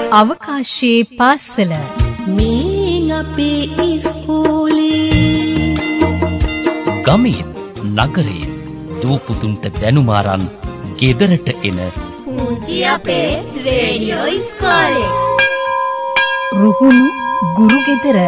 අවකාශයේ පාසල මේ අපේ ඉස්කෝලේ ගමේ නගරේ දූපුතුන්ට දැනුම අරන් ගෙදරට එන පුංචි අපේ රේඩියෝ ඉස්කෝලේ Ruhunu ගුරුගෙදර.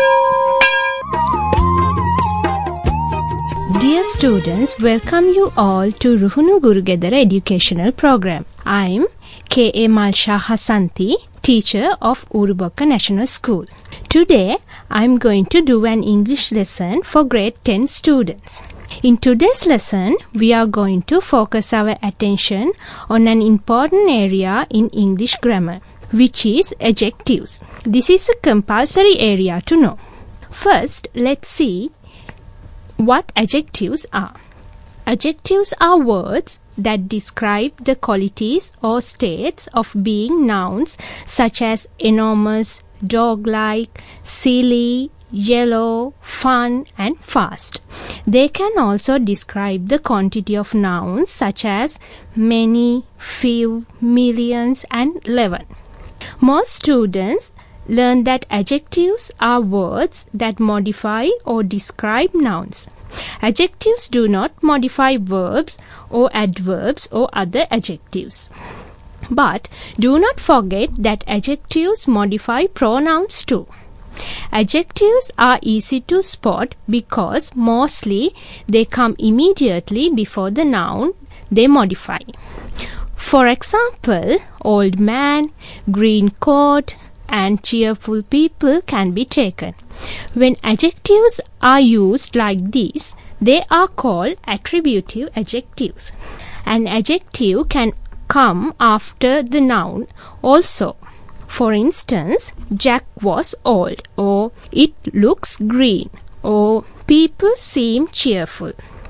Dear students, welcome you all to Ruhunu Gurugedara educational program. I'm K.A. Malsha Hasanti, teacher of Urubakka National School. Today, I'm going to do an English lesson for grade 10 students. In today's lesson, we are going to focus our attention on an important area in English grammar, which is adjectives. This is a compulsory area to know. First, let's see what adjectives are. Adjectives are words that describe the qualities or states of being nouns such as enormous, dog-like, silly, yellow, fun, and fast. They can also describe the quantity of nouns such as many, few, millions, and 11. Most students learn that adjectives are words that modify or describe nouns. Adjectives do not modify verbs or adverbs or other adjectives. But do not forget that adjectives modify pronouns too. Adjectives are easy to spot because mostly they come immediately before the noun they modify. For example, old man, green coat, and cheerful people can be taken. When adjectives are used like this, they are called attributive adjectives. An adjective can come after the noun also. For instance, Jack was old, or it looks green, or people seem cheerful.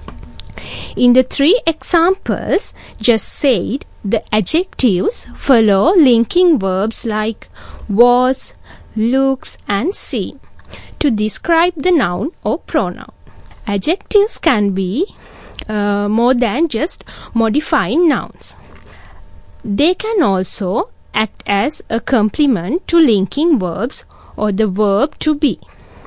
In the three examples just said, the adjectives follow linking verbs like was, looks, and seem to describe the noun or pronoun. Adjectives can be more than just modifying nouns. They can also act as a complement to linking verbs or the verb to be.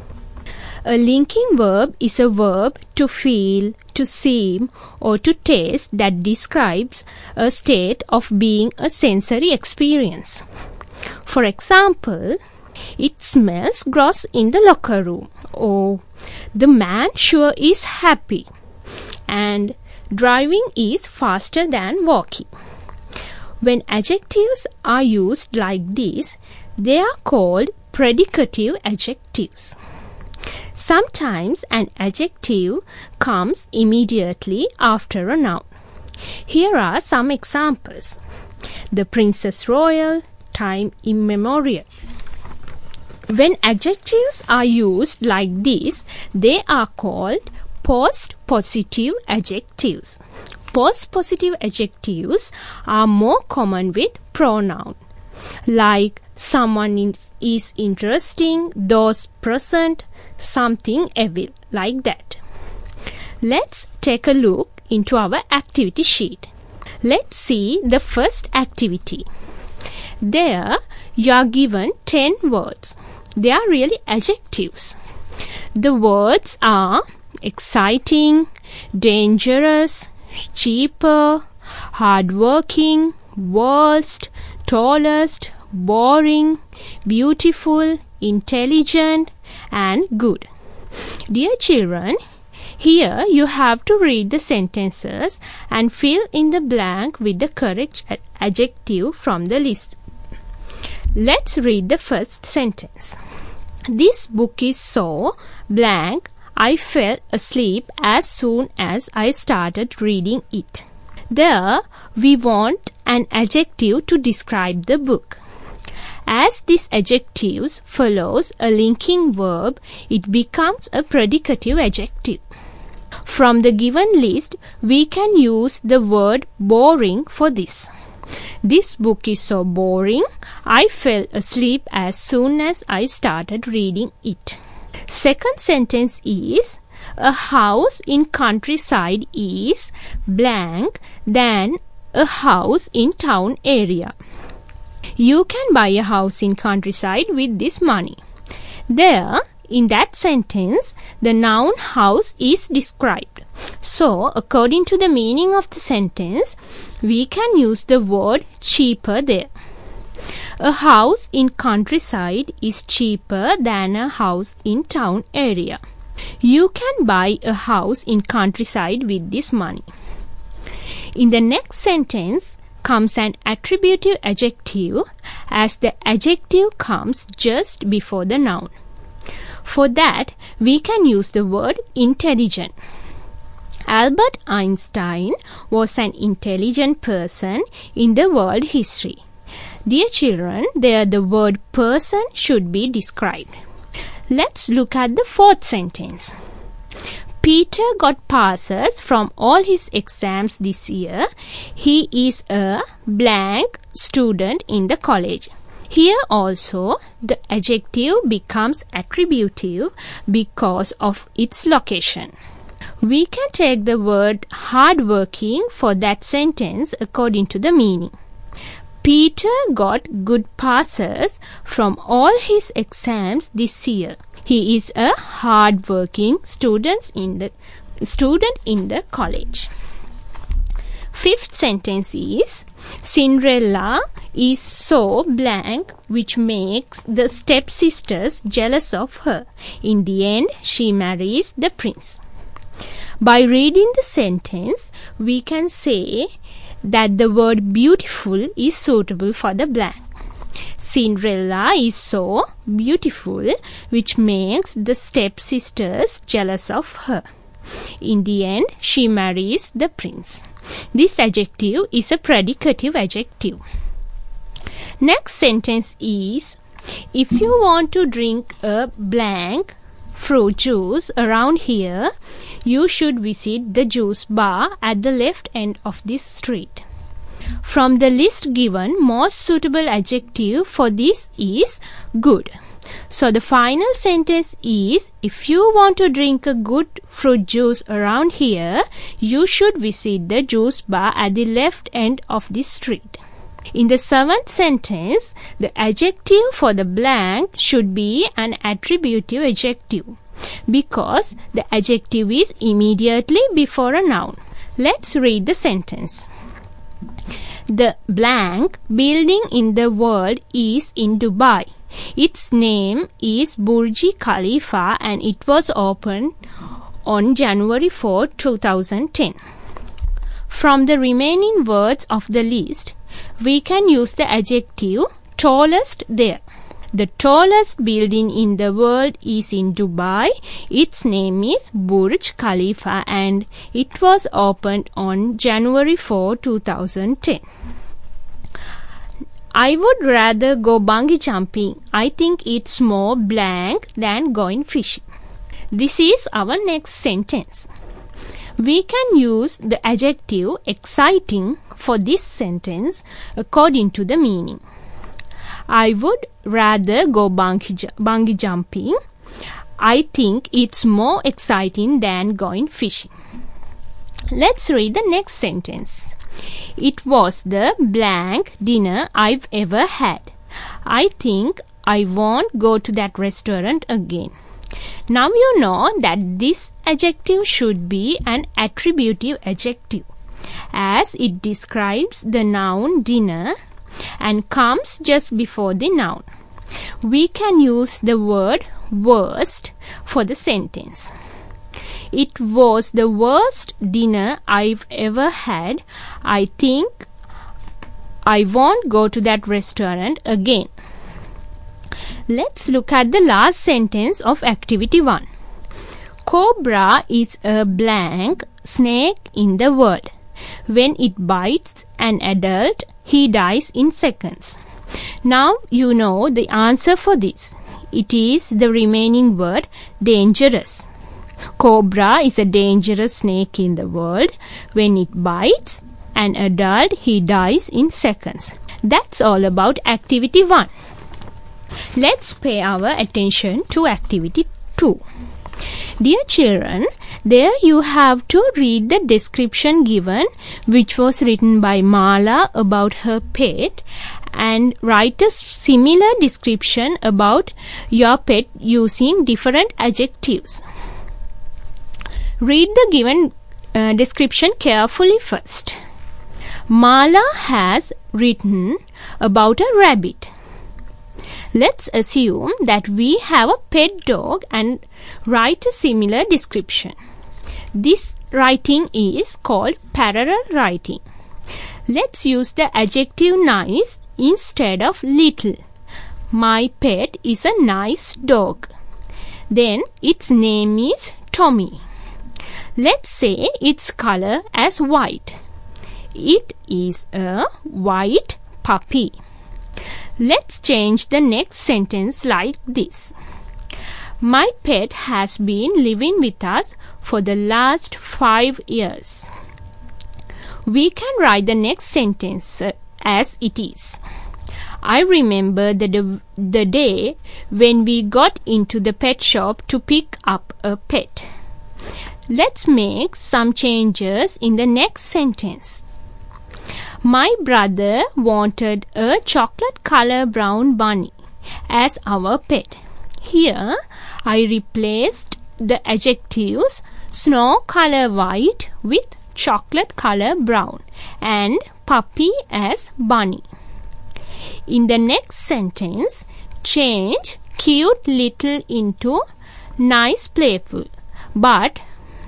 A linking verb is a verb to feel, to seem, or to taste that describes a state of being a sensory experience. For example, it smells gross in the locker room, or the man sure is happy, and driving is faster than walking. When adjectives are used like this, they are called predicative adjectives. Sometimes an adjective comes immediately after a noun. Here are some examples. The Princess Royal, time immemorial. When adjectives are used like this, they are called post-positive adjectives. Post-positive adjectives are more common with pronoun, like someone is interesting, those present, something evil, like that. Let's take a look into our activity sheet. Let's see the first activity. There you are given 10 words. They are really adjectives. The words are exciting, dangerous, cheaper, hardworking, worst, tallest, boring, beautiful, intelligent, and good. Dear children, here you have to read the sentences and fill in the blank with the correct adjective from the list. Let's read the first sentence. This book is so blank, I fell asleep as soon as I started reading it. There, we want an adjective to describe the book. As this adjective follows a linking verb, it becomes a predicative adjective. From the given list, we can use the word boring for this. This book is so boring, I fell asleep as soon as I started reading it. Second sentence is, a house in countryside is blank than a house in town area. You can buy a house in countryside with this money. There, in that sentence, the noun house is described. So, according to the meaning of the sentence, we can use the word cheaper there. A house in countryside is cheaper than a house in town area. You can buy a house in countryside with this money. In the next sentence comes an attributive adjective, as the adjective comes just before the noun. For that, we can use the word intelligent. Albert Einstein was an intelligent person in the world history. Dear children, there the word person should be described. Let's look at the fourth sentence. Peter got passes from all his exams this year. He is a blank student in the college. Here also, the adjective becomes attributive because of its location. We can take the word hardworking for that sentence according to the meaning. Peter got good passes from all his exams this year. He is a hard-working student in the college. Fifth sentence is, Cinderella is so blank, which makes the stepsisters jealous of her. In the end, she marries the prince. By reading the sentence, we can say that the word beautiful is suitable for the blank. Cinderella is so beautiful, which makes the stepsisters jealous of her. In the end, she marries the prince. This adjective is a predicative adjective. Next sentence is, if you want to drink a blank fruit juice around here, you should visit the juice bar at the left end of this street. From the list given, most suitable adjective for this is good. So the final sentence is, if you want to drink a good fruit juice around here, you should visit the juice bar at the left end of this street. In the seventh sentence, the adjective for the blank should be an attributive adjective because the adjective is immediately before a noun. Let's read the sentence. The blank building in the world is in Dubai. Its name is Burj Khalifa and it was opened on January 4, 2010. From the remaining words of the list, we can use the adjective tallest there. The tallest building in the world is in Dubai. Its name is Burj Khalifa and it was opened on January 4, 2010. I would rather go bungee jumping. I think it's more blank than going fishing. This is our next sentence. We can use the adjective exciting for this sentence according to the meaning. I would rather go bungee jumping. I think it's more exciting than going fishing. Let's read the next sentence. It was the blank dinner I've ever had. I think I won't go to that restaurant again. Now you know that this adjective should be an attributive adjective, as it describes the noun dinner and comes just before the noun. We can use the word worst for the sentence. It was the worst dinner I've ever had. I think I won't go to that restaurant again. Let's look at the last sentence of activity 1. Cobra is a blank snake in the world. When it bites an adult, he dies in seconds. Now you know the answer for this. It is the remaining word dangerous. Cobra is a dangerous snake in the world. When it bites an adult, he dies in seconds. That's all about activity 1. Let's pay our attention to activity 2. Dear children, there you have to read the description given, which was written by Mala about her pet, and write a similar description about your pet using different adjectives. Read the given description carefully first. Mala has written about a rabbit. Let's assume that we have a pet dog and write a similar description. This writing is called parallel writing. Let's use the adjective nice instead of little. My pet is a nice dog. Then its name is Tommy. Let's say its color as white. It is a white puppy. Let's change the next sentence like this. My pet has been living with us for the last 5 years. We can write the next sentence as it is. I remember the day when we got into the pet shop to pick up a pet. Let's make some changes in the next sentence. My brother wanted a chocolate color brown bunny as our pet. Here I replaced the adjectives snow color white with chocolate color brown and puppy as bunny. In the next sentence, change cute little into nice playful. But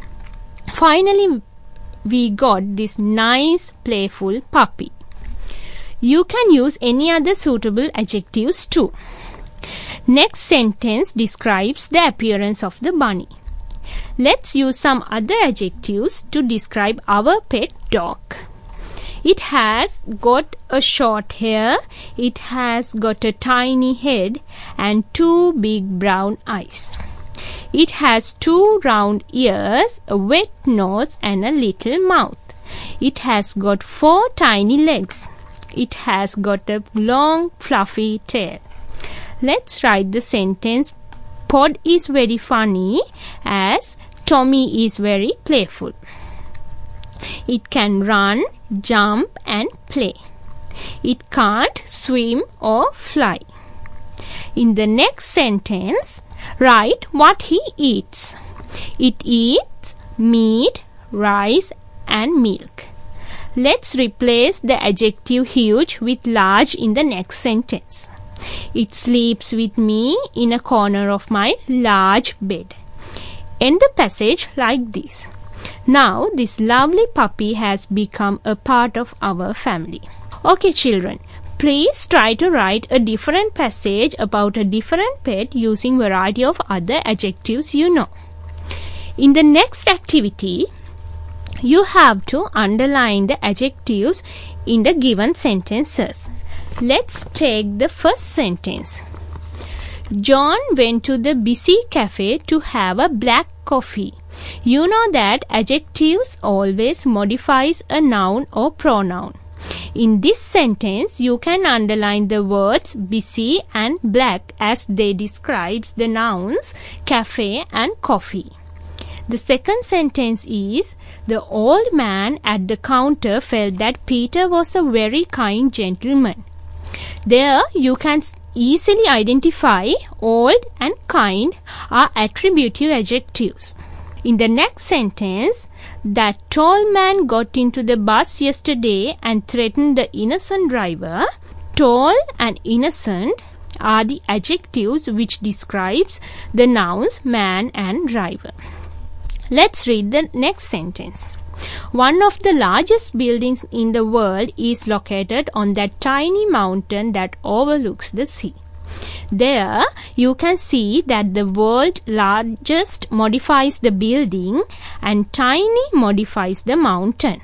finally we got this nice playful puppy. You can use any other suitable adjectives too. Next sentence describes the appearance of the bunny. Let's use some other adjectives to describe our pet dog. It has got a short hair, it has got a tiny head and 2 big brown eyes. It has 2 round ears, a wet nose and a little mouth. It has got 4 tiny legs. It has got a long fluffy tail. Let's write the sentence Pod is very funny as Tommy is very playful. It can run, jump and play. It can't swim or fly. In the next sentence, write what he eats. It eats meat, rice and milk. Let's replace the adjective huge with large in the next sentence. It sleeps with me in a corner of my large bed. End the passage like this. Now this lovely puppy has become a part of our family. Okay children, please try to write a different passage about a different pet using variety of other adjectives you know. In the next activity, you have to underline the adjectives in the given sentences. Let's take the first sentence. John went to the busy cafe to have a black coffee. You know that adjectives always modifies a noun or pronoun. In this sentence, you can underline the words busy and black as they describes the nouns cafe and coffee. The second sentence is, the old man at the counter felt that Peter was a very kind gentleman. There you can easily identify old and kind are attributive adjectives. In the next sentence, that tall man got into the bus yesterday and threatened the innocent driver. Tall and innocent are the adjectives which describes the nouns man and driver. Let's read the next sentence. One of the largest buildings in the world is located on that tiny mountain that overlooks the sea. There you can see that the word largest modifies the building and tiny modifies the mountain.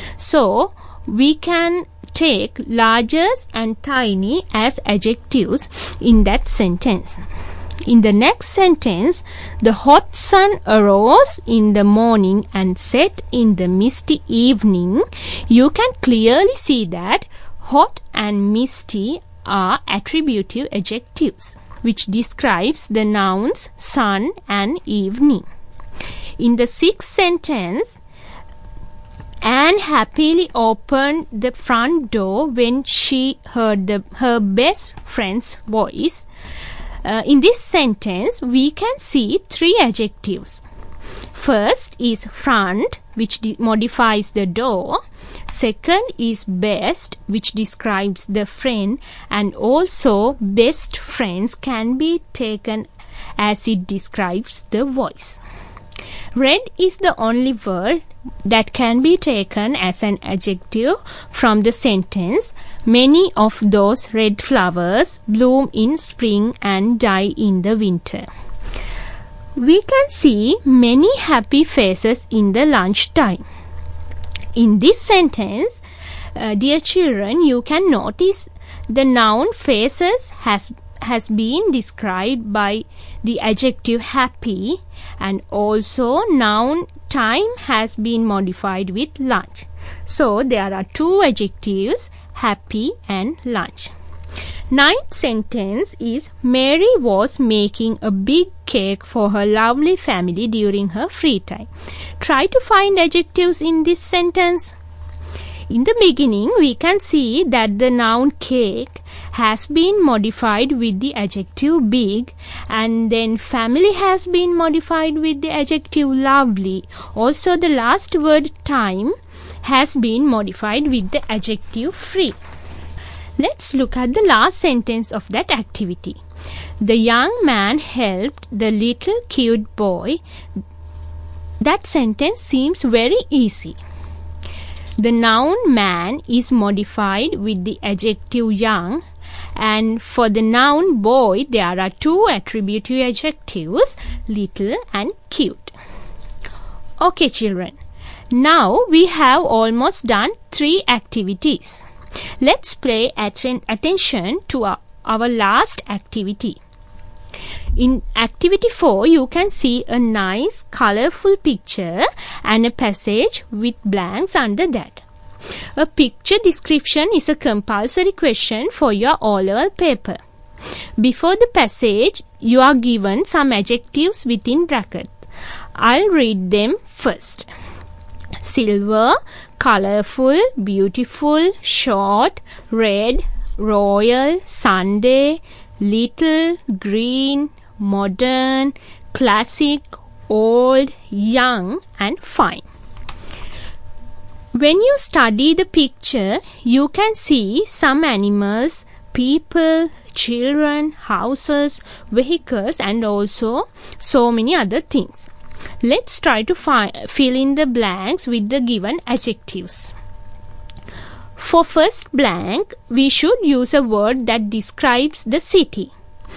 So we can take largest and tiny as adjectives in that sentence. In the next sentence, the hot sun arose in the morning and set in the misty evening. You can clearly see that hot and misty are attributive adjectives which describes the nouns sun and evening. In the sixth sentence, an Anne happily opened the front door when she heard her best friend's voice. In this sentence, we can see three adjectives. First is front, which modifies the door. Second is best, which describes the friend, and also best friends can be taken as it describes the voice. Red is the only word that can be taken as an adjective from the sentence. Many of those red flowers bloom in spring and die in the winter. We can see many happy faces in the lunchtime. In this sentence, dear children, you can notice the noun faces has been described by the adjective happy, and also noun time has been modified with lunch. So there are two adjectives, happy and lunch. Ninth sentence is Mary was making a big cake for her lovely family during her free time. Try to find adjectives in this sentence. In the beginning, we can see that the noun cake has been modified with the adjective big, and then family has been modified with the adjective lovely. Also, the last word time has been modified with the adjective free. Let's look at the last sentence of that activity. The young man helped the little cute boy. That sentence seems very easy. The noun man is modified with the adjective young, and for the noun boy there are two attributive adjectives, little and cute. Okay children, now we have almost done 3 activities. Let's pay attention to our last activity. In activity 4, you can see a nice colorful picture and a passage with blanks under that. A picture description is a compulsory question for your O-level paper. Before the passage, you are given some adjectives within brackets. I'll read them first. Silver, colorful, beautiful, short, red, royal, Sunday, little, green, modern, classic, old, young, and fine. When you study the picture, you can see some animals, people, children, houses, vehicles, and also so many other things. Let's try to fill in the blanks with the given adjectives. For first blank, we should use a word that describes the city.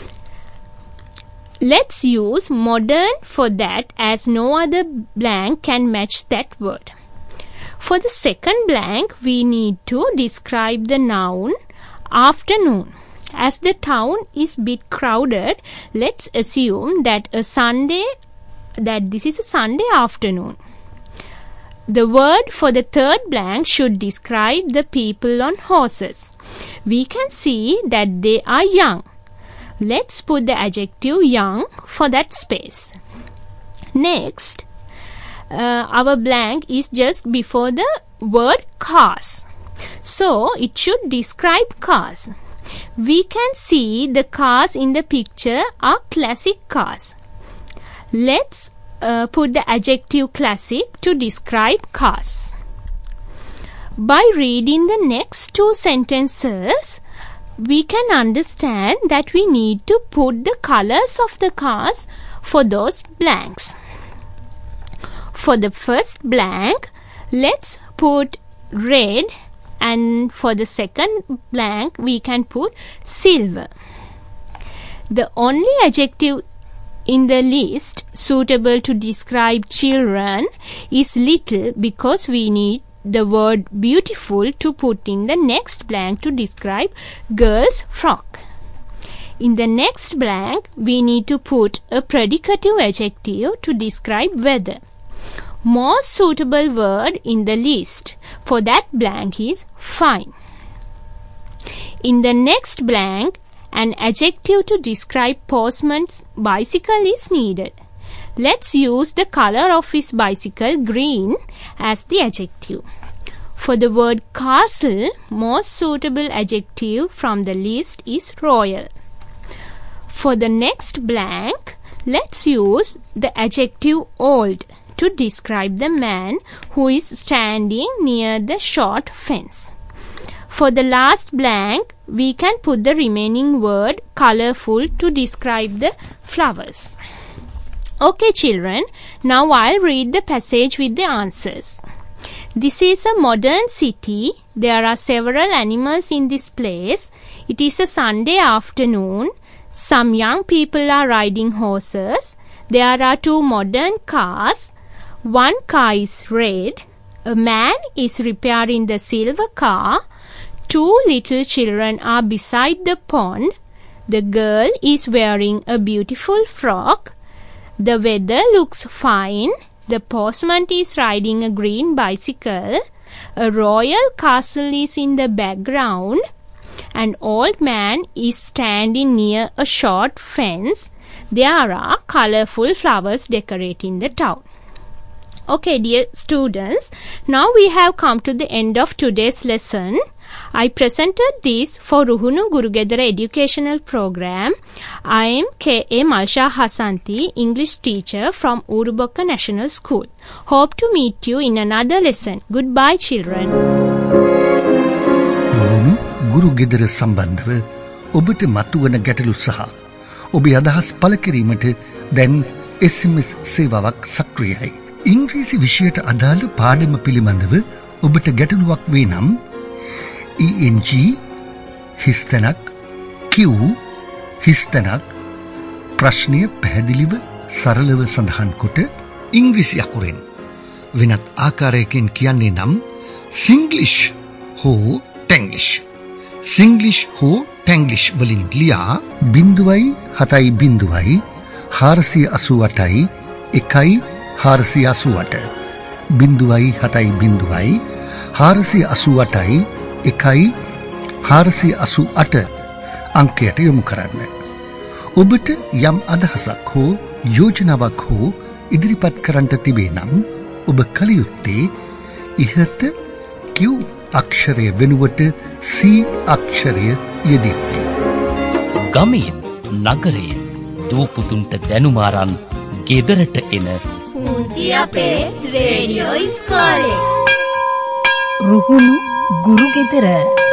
Let's use modern for that, as no other blank can match that word. For the second blank, we need to describe the noun afternoon. As the town is bit crowded, let's assume that this is a Sunday afternoon. The word for the third blank should describe the people on horses. We can see that they are young. Let's put the adjective young for that space. Next, our blank is just before the word cars. So, it should describe cars. We can see the cars in the picture are classic cars. Let's put the adjective classic to describe cars. By reading the next 2 sentences, we can understand that we need to put the colors of the cars for those blanks. For the first blank, let's put red, and for the second blank, we can put silver. The only adjective in the list suitable to describe children is little, because we need the word beautiful to put in the next blank to describe girl's frock. In the next blank, we need to put a predicative adjective to describe weather. Most suitable word in the list for that blank is fine. In the next blank, an adjective to describe postman's bicycle is needed. Let's use the color of his bicycle, green, as the adjective. For the word castle, most suitable adjective from the list is royal. For the next blank, let's use the adjective old to describe the man who is standing near the short fence. For the last blank, we can put the remaining word colorful to describe the flowers. Okay, children, now I'll read the passage with the answers. This is a modern city. There are several animals in this place. It is a Sunday afternoon. Some young people are riding horses. There are 2 modern cars. One car is red. A man is repairing the silver car. 2 little children are beside the pond. The girl is wearing a beautiful frock. The weather looks fine. The postman is riding a green bicycle. A royal castle is in the background. An old man is standing near a short fence. There are colorful flowers decorating the town. Okay, dear students, now we have come to the end of today's lesson. I presented this for Ruhunu Gurugedara educational program. I am K.A. Malsha Hasanti, English teacher from Urubakka National School. Hope to meet you in another lesson. Goodbye, children. Ruhunu Gurugedara සම්බන්ධව ඔබට මතුවන ගැටලු සහ ඔබේ අදහස් පළ කිරීමට දැන් SMS සේවාවක් සක්‍රියයි. ඉංග්‍රීසි විෂයට අදාළ පාඩම පිළිබඳව ඔබට ගැටලුවක් වේ නම් ENG හිස්තැනක් Q හිස්තැනක් ප්‍රශ්නය පැහැදිලිව සරලව සඳහන් කොට ඉංග්‍රීසි අකුරෙන් වෙනත් ආකාරයකින් කියන්නේ නම් සිංග්ලිෂ් හෝ ටැන්ග්ලිෂ් සිංග්ලිෂ් හෝ ටැන්ග්ලිෂ් වලින් ලියා 0.70 488 1 488 488 488 අංකයට යොමු කරන්න. ඔබට යම් අදහසක් හෝ යෝජනාවක් හෝ ඉදිරිපත් කරන්නට තිබේ නම් ඔබ කල යුත්තේ ඉහත Q අක්ෂරය වෙනුවට C අක්ෂරය යෙදීමයි. ගමෙන් නගරයෙන් දූපුතුන්ට දැනුම අරන් ගෙදරට එන පුංචි අපේ රේඩියෝ ඉස්කෝලේ රුහුණු ගුරුගෙදර